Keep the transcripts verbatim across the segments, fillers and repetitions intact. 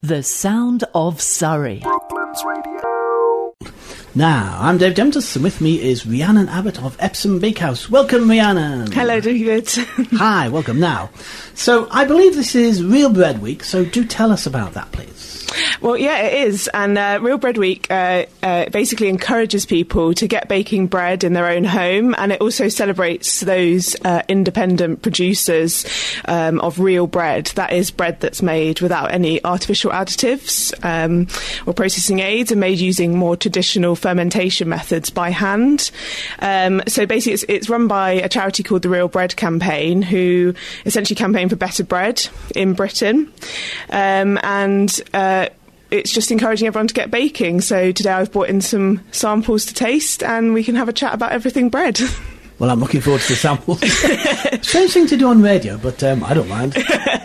The Sound of Surrey. Brooklands Radio. Now, I'm Dave Dentis, and with me is Rhiannon Abbott of Epsom Bakehouse. Welcome, Rhiannon. Hello, David. Hi, welcome. Now, so I believe this is Real Bread Week, so do tell us about that, please. Well, yeah, it is. And uh, Real Bread Week uh, uh, basically encourages people to get baking bread in their own home, and it also celebrates those uh, independent producers um, of real bread. That is bread that's made without any artificial additives um, or processing aids, and made using more traditional fermentation methods by hand. Um, so basically, it's, it's run by a charity called the Real Bread Campaign, who essentially campaign for better bread in Britain. Um, and uh, it's just encouraging everyone to get baking. So today I've brought in some samples to taste, and we can have a chat about everything bread. Well, I'm looking forward to the samples. Strange thing to do on radio, but um, I don't mind.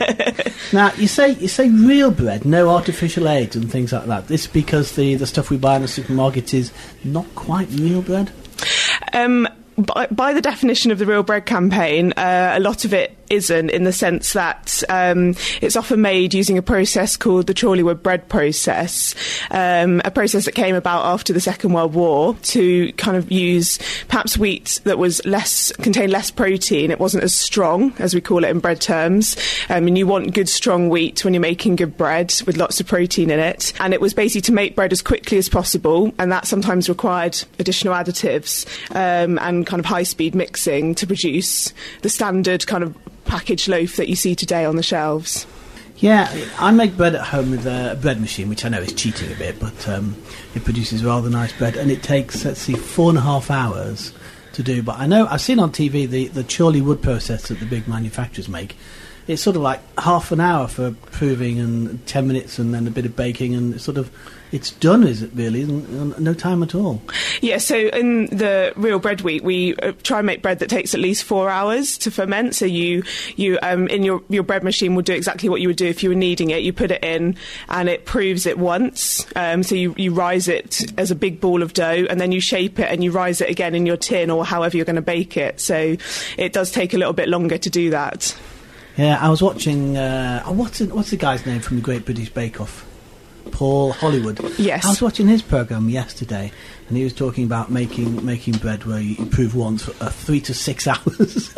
Now, you say you say real bread, no artificial aids and things like that. This is because the, the stuff we buy in the supermarket is not quite real bread? Um, by, by the definition of the Real Bread Campaign, uh, a lot of it isn't, in the sense that um, it's often made using a process called the Chorleywood bread process, um, a process that came about after the Second World War to kind of use perhaps wheat that was less, contained less protein. It wasn't as strong, as we call it in bread terms. Um, and you want good, strong wheat when you're making good bread with lots of protein in it. And it was basically to make bread as quickly as possible, and that sometimes required additional additives um, and kind of high-speed mixing to produce the standard kind of packaged loaf that you see today on the shelves. Yeah, I make bread at home with a bread machine, which I know is cheating a bit, but um, it produces rather nice bread, and it takes, let's see, four and a half hours to do. But I know, I've seen on T V the, the Chorleywood process that the big manufacturers make. It's sort of like half an hour for proving and ten minutes and then a bit of baking, and it's sort of, it's done, is it really? No time at all. Yeah, so in the Real Bread Week, we uh, try and make bread that takes at least four hours to ferment. So you, you um, in your, your bread machine will do exactly what you would do if you were kneading it. You put it in and it proves it once. Um, so you, you rise it as a big ball of dough, and then you shape it and you rise it again in your tin or however you're going to bake it. So it does take a little bit longer to do that. Yeah, I was watching, uh, what's, the, what's the guy's name from the Great British Bake Off? Paul Hollywood. Yes. I was watching his programme yesterday, and he was talking about making making bread where you prove once for uh, three to six hours,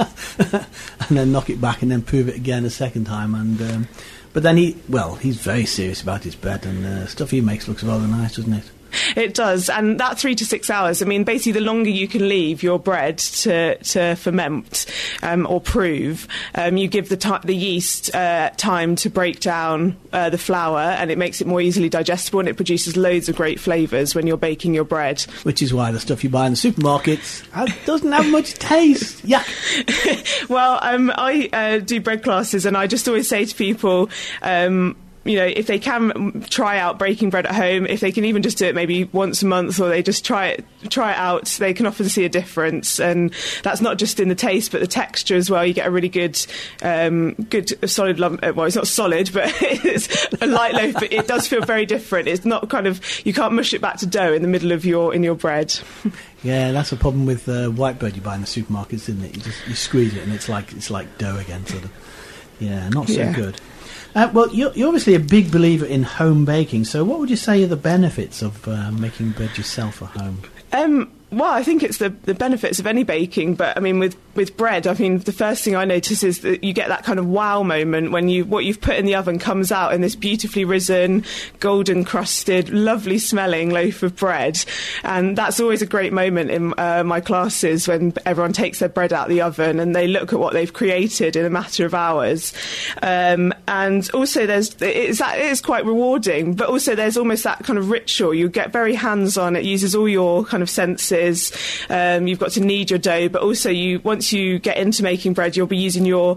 and then knock it back and then prove it again a second time. And um, but then he, well, he's very serious about his bread, and uh, stuff he makes looks rather nice, doesn't it? It does, and that three to six hours, I mean, basically the longer you can leave your bread to, to ferment um, or prove, um, you give the, t- the yeast uh, time to break down uh, the flour, and it makes it more easily digestible, and it produces loads of great flavours when you're baking your bread. Which is why the stuff you buy in the supermarkets doesn't have much taste. Yuck. Well, um, I uh, do bread classes, and I just always say to people, um, you know, if they can try out baking bread at home, if they can even just do it maybe once a month, or they just try it try it out, they can often see a difference. And that's not just in the taste, but the texture as well. You get a really good, um, good solid lump. Well, it's not solid, but it's a light loaf. But it does feel very different. It's not kind of, you can't mush it back to dough in the middle of your in your bread. Yeah, that's a problem with uh, white bread you buy in the supermarkets, isn't it? You just you squeeze it and it's like it's like dough again, sort of. Yeah, not so yeah. good. Uh, well, you're, you're obviously a big believer in home baking, so what would you say are the benefits of uh, making bread yourself at home? Um, well, I think it's the, the benefits of any baking, but I mean, with, with bread, I mean, the first thing I notice is that you get that kind of wow moment when you what you've put in the oven comes out in this beautifully risen, golden crusted, lovely smelling loaf of bread. And that's always a great moment in uh, my classes, when everyone takes their bread out of the oven and they look at what they've created in a matter of hours. Um, and also there's, it's, that, it is quite rewarding, but also there's almost that kind of ritual. You get very hands-on. It uses all your kind of senses. Um, you've got to knead your dough, but also you once you get into making bread, you'll be using your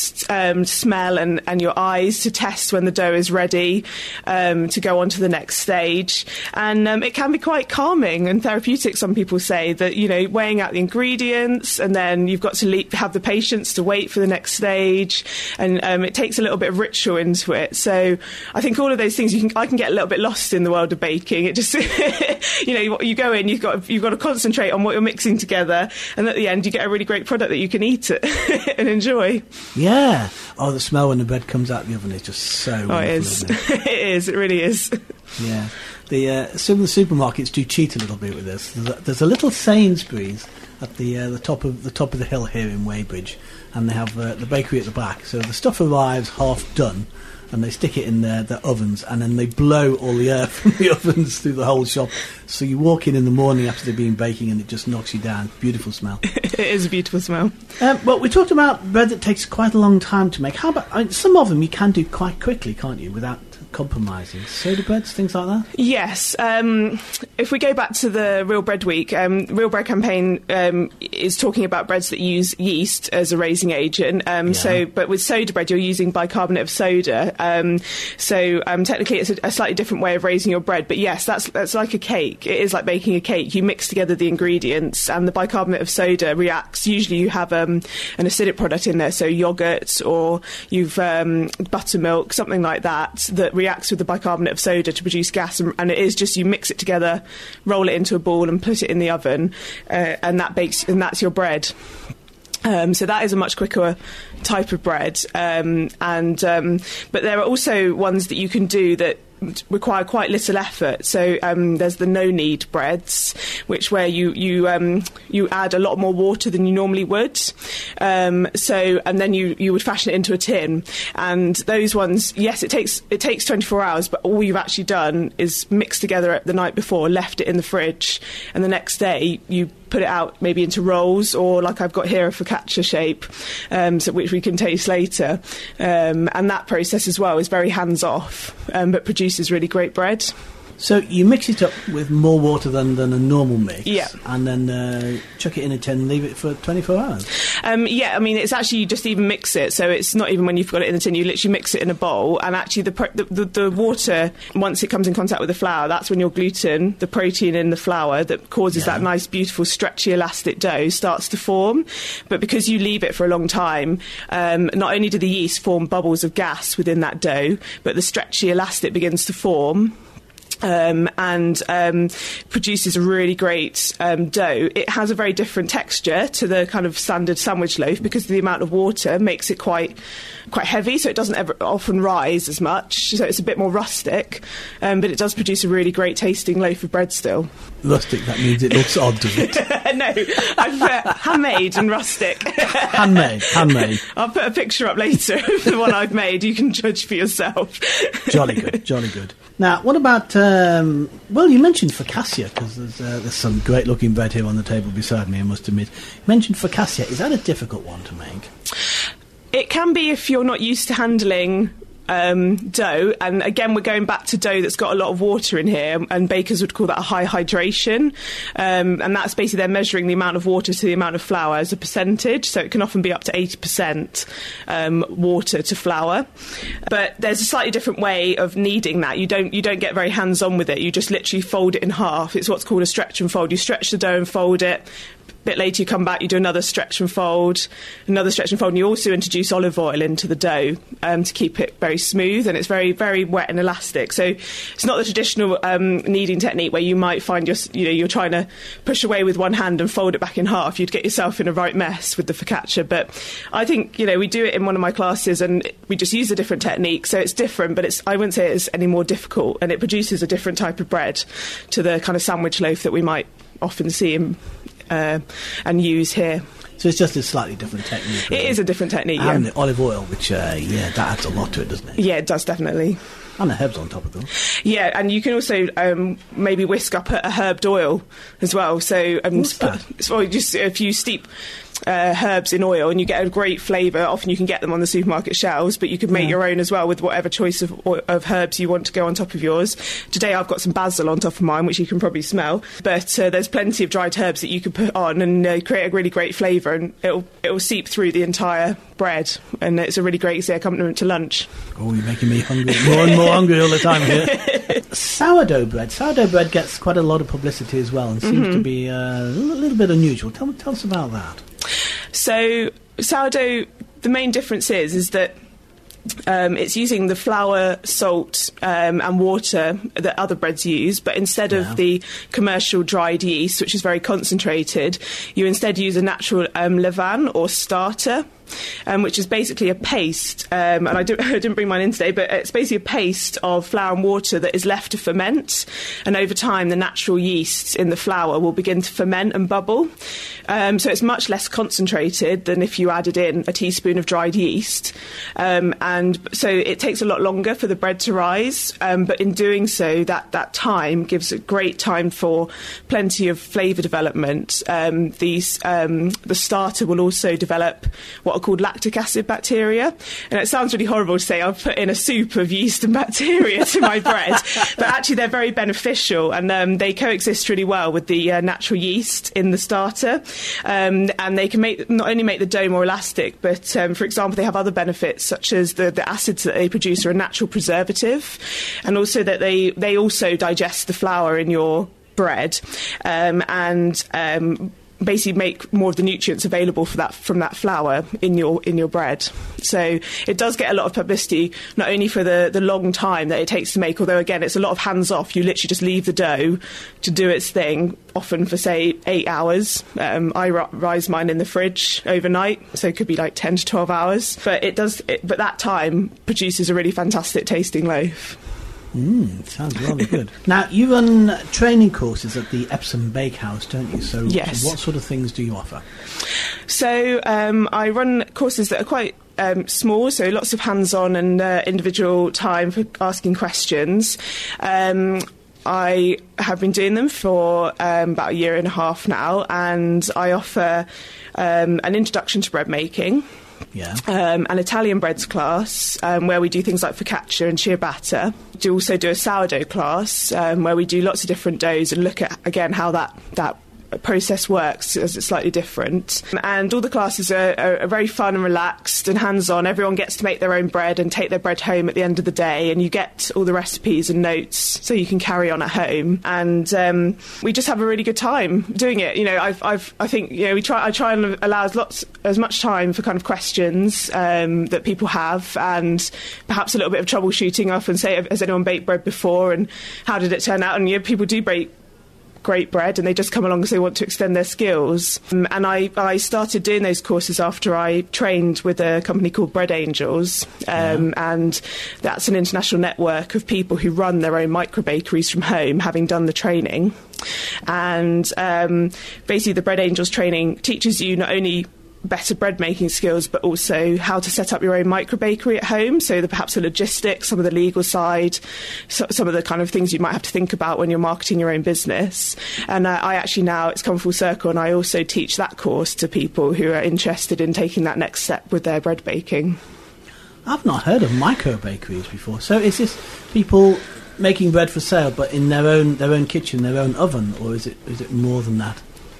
um, smell and, and your eyes to test when the dough is ready um, to go on to the next stage. And um, it can be quite calming and therapeutic. Some people say that, you know, weighing out the ingredients, and then you've got to le- have the patience to wait for the next stage, and um, it takes a little bit of ritual into it. So I think all of those things, you can I can get a little bit lost in the world of baking. It just you know, you go in, you've got you've got to concentrate on what you're mixing together, and at the end you get a really great product product that you can eat it and enjoy. Yeah. Oh, the smell when the bread comes out of the oven is just so wonderful, Oh, it is. isn't it? It is. It really is. Yeah. The uh, some of the supermarkets do cheat a little bit with this. There's a, there's a little Sainsbury's at the uh, the top of the top of the hill here in Weybridge, and they have uh, the bakery at the back. So the stuff arrives half done, and they stick it in their, their ovens, and then they blow all the air from the ovens through the whole shop. So you walk in in the morning after they've been baking, and it just knocks you down. Beautiful smell. It is a beautiful smell. Um, well, we talked about bread that takes quite a long time to make. How about I mean, some of them you can do quite quickly, can't you, without compromising? Soda breads, things like that? Yes. Um, if we go back to the Real Bread Week, um, Real Bread campaign um, is talking about breads that use yeast as a raising agent. Um, Yeah. So, but with soda bread, you're using bicarbonate of soda. Um, so um, technically, it's a, a slightly different way of raising your bread. But yes, that's that's like a cake. It is like baking a cake. You mix together the ingredients, and the bicarbonate of soda reacts. Usually, you have um, an acidic product in there, so yogurt or you've um, buttermilk, something like that, that reacts with the bicarbonate of soda to produce gas, and, and it is just you mix it together, roll it into a ball, and put it in the oven, uh, and that bakes, and that's your bread. Um, so that is a much quicker type of bread, um, and um, but there are also ones that you can do that require quite little effort. So um, there's the no-knead breads, which where you you um, you add a lot more water than you normally would. Um, so and then you, you would fashion it into a tin. And those ones, yes, it takes it takes twenty-four hours, but all you've actually done is mix together the night before, left it in the fridge, and the next day you put it out maybe into rolls, or like I've got here a focaccia shape, um, so, which we can taste later. Um, and that process as well is very hands-off, um, but produces really great bread. So you mix it up with more water than, than a normal mix, Yeah. and then uh, chuck it in a tin and leave it for twenty-four hours. Um, yeah, I mean, it's actually, you just even mix it, so it's not even when you've got it in the tin, you literally mix it in a bowl, and actually the, pro- the, the, the water, once it comes in contact with the flour, that's when your gluten, the protein in the flour that causes Yeah. that nice, beautiful, stretchy, elastic dough starts to form. But because you leave it for a long time, um, not only do the yeast form bubbles of gas within that dough, but the stretchy elastic begins to form. Um, and um, produces a really great um, dough. It has a very different texture to the kind of standard sandwich loaf because the amount of water makes it quite quite heavy, so it doesn't ever often rise as much. So it's a bit more rustic, um, but it does produce a really great tasting loaf of bread still. Rustic, that means it looks odd, does it? No, I've uh, handmade and rustic. Handmade, handmade. I'll put a picture up later of the one I've made. You can judge for yourself. Jolly good, jolly good. Now, what about, um, well, you mentioned focaccia, because there's, uh, there's some great-looking bread here on the table beside me, I must admit. You mentioned focaccia. Is that a difficult one to make? It can be if you're not used to handling um, dough, and again we're going back to dough that's got a lot of water in here, and bakers would call that a high hydration, um, and that's basically they're measuring the amount of water to the amount of flour as a percentage, so it can often be up to eighty percent um, water to flour. But there's a slightly different way of kneading that. You don't you don't get very hands-on with it. You just literally fold it in half. It's what's called a stretch and fold. You stretch the dough and fold it. Bit later you come back, you do another stretch and fold, another stretch and fold, and you also introduce olive oil into the dough um, to keep it very smooth, and it's very, very wet and elastic. So it's not the traditional um, kneading technique where you might find you're, you know, you're trying to push away with one hand and fold it back in half. You'd get yourself in a right mess with the focaccia. But I think, you know, we do it in one of my classes and we just use a different technique, so it's different, but it's I wouldn't say it's any more difficult, and it produces a different type of bread to the kind of sandwich loaf that we might often see in Uh, and use here. So it's just a slightly different technique. Really. It is a different technique, yeah. And the olive oil, which, uh, yeah, that adds a lot to it, doesn't it? Yeah, it does, definitely. And the herbs on top of them. Yeah, and you can also um, maybe whisk up a, a herbed oil as well. So, um, What's that? So just if you steep uh, herbs in oil and you get a great flavour, often you can get them on the supermarket shelves, but you could make Yeah. your own as well with whatever choice of, oil, of herbs you want to go on top of yours. Today I've got some basil on top of mine, which you can probably smell, but uh, there's plenty of dried herbs that you could put on and uh, create a really great flavour, and it'll, it'll seep through the entire bread, and it's a really great say, accompaniment to lunch. Oh, you're making me hungry, more and more hungry all the time here. Sourdough bread. Sourdough bread gets quite a lot of publicity as well, and seems Mm-hmm. to be uh, a little bit unusual. Tell, tell us about that. So sourdough, the main difference is is that Um, it's using the flour, salt, um, and water that other breads use, but instead Yeah. of the commercial dried yeast, which is very concentrated, you instead use a natural um, levain or starter. Um, which is basically a paste, um, and I, do, I didn't bring mine in today, but it's basically a paste of flour and water that is left to ferment, and over time the natural yeasts in the flour will begin to ferment and bubble. Um, so it's much less concentrated than if you added in a teaspoon of dried yeast, um, and so it takes a lot longer for the bread to rise, um, but in doing so, that, that time gives a great time for plenty of flavour development. Um, these, um, the starter will also develop what are called lactic acid bacteria, and it sounds really horrible to say I've put in a soup of yeast and bacteria to my bread, but actually they're very beneficial, and um, they coexist really well with the uh, natural yeast in the starter, um, and they can make not only make the dough more elastic, but um, for example they have other benefits such as the, the acids that they produce are a natural preservative, and also that they, they also digest the flour in your bread, um, and um, basically make more of the nutrients available for that from that flour in your in your bread. So it does get a lot of publicity, not only for the, the long time that it takes to make, although again it's a lot of hands off. You literally just leave the dough to do its thing, often for say eight hours. Um, I r- rise mine in the fridge overnight, so it could be like ten to twelve hours. But it does. It, but that time produces a really fantastic tasting loaf. Mm, sounds rather good. Now, you run training courses at the Epsom Bakehouse, don't you? So, yes. so what sort of things do you offer? So um, I run courses that are quite um, small, so lots of hands-on and uh, individual time for asking questions. Um, I have been doing them for um, about a year and a half now, and I offer um, an introduction to bread making. Yeah. Um, an Italian breads class um, where we do things like focaccia and ciabatta. We do also do a sourdough class um, where we do lots of different doughs and look at, again, how that, that process works as it's slightly different. And all the classes are, are, are very fun and relaxed and hands-on. Everyone gets to make their own bread and take their bread home at the end of the day, and you get all the recipes and notes so you can carry on at home. And um, we just have a really good time doing it. You know, I've, I've, I think, you know, we try, I try and allow as lots, as much time for kind of questions um, that people have, and perhaps a little bit of troubleshooting. I often say, has anyone baked bread before, and how did it turn out? And you know, people do bake great bread, and they just come along because they want to extend their skills. Um, and I, I started doing those courses after I trained with a company called Bread Angels, um, yeah. and that's an international network of people who run their own micro bakeries from home, having done the training. And um, basically the Bread Angels training teaches you not only better bread making skills, but also how to set up your own micro bakery at home. So the, perhaps the logistics, some of the legal side, so, some of the kind of things you might have to think about when you're marketing your own business. And uh, I actually now, it's come full circle, and I also teach that course to people who are interested in taking that next step with their bread baking. I've not heard of micro bakeries before. So is this people making bread for sale, but in their own their own kitchen, their own oven, or is it is it more than that?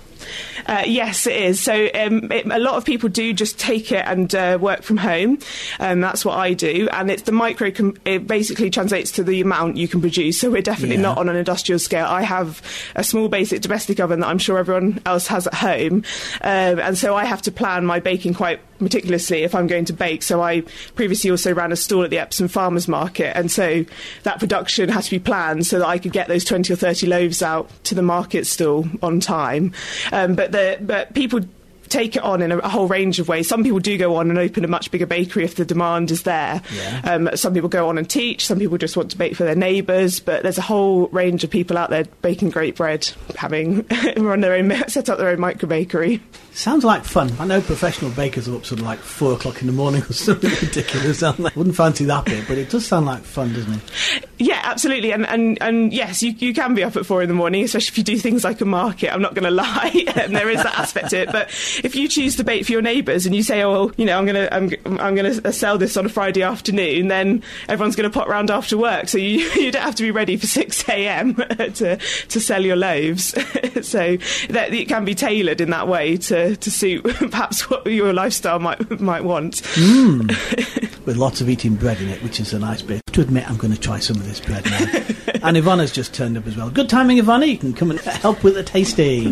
Uh, yes, it is. So um, it, a lot of people do just take it and uh, work from home. Um, that's what I do. And it's the micro, com- it basically translates to the amount you can produce. So we're definitely yeah. not on an industrial scale. I have a small basic domestic oven that I'm sure everyone else has at home. Um, and so I have to plan my baking quite meticulously if I'm going to bake. So I previously also ran a stall at the Epsom Farmers Market, and so that production had to be planned so that I could get those twenty or thirty loaves out to the market stall on time. Um, but the but people take it on in a, a whole range of ways. Some people do go on and open a much bigger bakery if the demand is there. Yeah. Um, some people go on and teach. Some people just want to bake for their neighbours. But there's a whole range of people out there baking great bread, having run their own, set up their own micro bakery. Sounds like fun. I know professional bakers are up sort of like four o'clock in the morning or something ridiculous, aren't they? Wouldn't fancy that bit, but it does sound like fun, doesn't it? Yeah, absolutely. And and, and yes, you, you can be up at four in the morning, especially if you do things like a market. I'm not going to lie, and there is that aspect to it. But if you choose to bake for your neighbours and you say, oh, well, you know, I'm going to I'm, I'm going to sell this on a Friday afternoon, then everyone's going to pop round after work. So you you don't have to be ready for six a.m. to to sell your loaves. So that it can be tailored in that way to. to suit perhaps what your lifestyle might might want. Mm. With lots of eating bread in it, which is a nice bit. To admit, I'm going to try some of this bread now. And Ivana's just turned up as well. Good timing, Ivana. You can come and help with the tasting.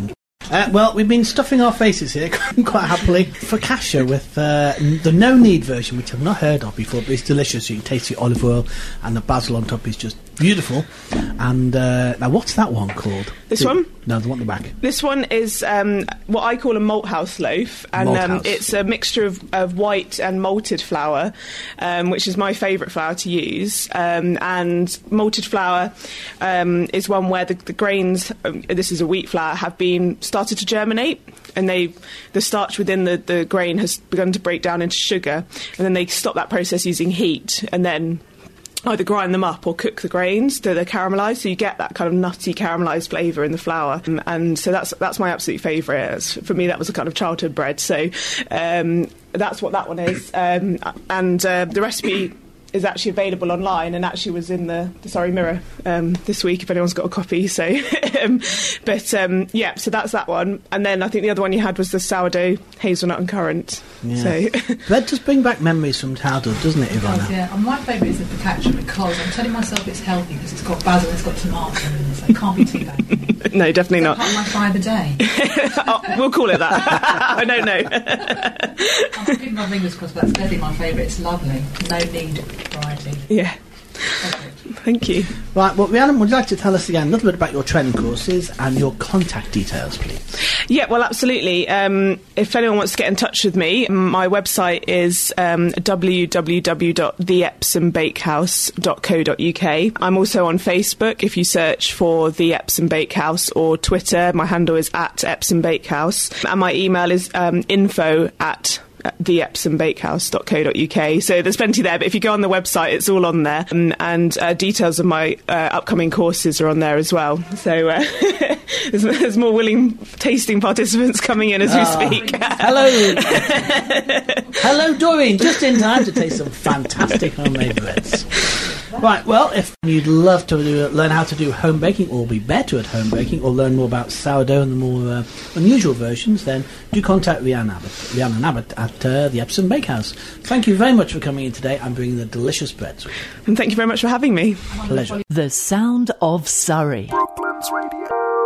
Uh, well, we've been stuffing our faces here quite happily. Focaccia with uh, the no-knead version, which I've not heard of before, but it's delicious. You can taste the olive oil, and the basil on top is just beautiful. And uh, now, what's that one called? This the, one? No, the one at the back. This one is um, what I call a malt house loaf, and Malt um, house. it's a mixture of, of white and malted flour, um, which is my favourite flour to use. Um, and malted flour um, is one where the, the grains, um, this is a wheat flour, have been started to germinate, and they the starch within the, the grain has begun to break down into sugar, and then they stop that process using heat, and then either grind them up or cook the grains so they're caramelised, so you get that kind of nutty caramelised flavour in the flour. Um, and so that's that's my absolute favourite. It's, for me, that was a kind of childhood bread. So um, that's what that one is. Um, and uh, the recipe is actually available online, and actually was in the, the Surrey Mirror um, this week, if anyone's got a copy. So, um, but um, yeah, so that's that one. And then I think the other one you had was the sourdough, hazelnut and currant. Yeah. So That does bring back memories from childhood, doesn't it, Ivana? Does, yeah. And my favourite is the focaccia because I'm telling myself it's healthy because it's got basil, it's got tomato in it, so it can't be too bad. no, definitely Is that not. part of my five a day. oh, we'll call it that. I don't know. I'm keeping my fingers crossed, but that's definitely my favourite. It's lovely. No need variety. Yeah. Perfect. Thank you. Right, well, Rhiannon, would you like to tell us again a little bit about your training courses and your contact details, please? Yeah, well, absolutely. Um, if anyone wants to get in touch with me, my website is um, w w w dot the epsom bakehouse dot co dot u k. I'm also on Facebook if you search for The Epsom Bakehouse, or Twitter. My handle is at Epsom Bakehouse. And my email is um, info at the epsom bakehouse dot co dot u k. So there's plenty there, but if you go on the website, it's all on there, um, and uh, details of my uh, upcoming courses are on there as well. So uh, there's, there's more willing tasting participants coming in as Ah. we speak. Hello. Hello, Doreen. Just in time to taste some fantastic homemade breads. Right, well, if you'd love to do, learn how to do home baking, or be better at home baking, or learn more about sourdough and the more uh, unusual versions, then do contact Rhiannon Abbott, Rhiannon Abbott at uh, the Epsom Bakehouse. Thank you very much for coming in today and bringing the delicious breads. And thank you very much for having me. Pleasure. The sound of Surrey. Brooklands Radio.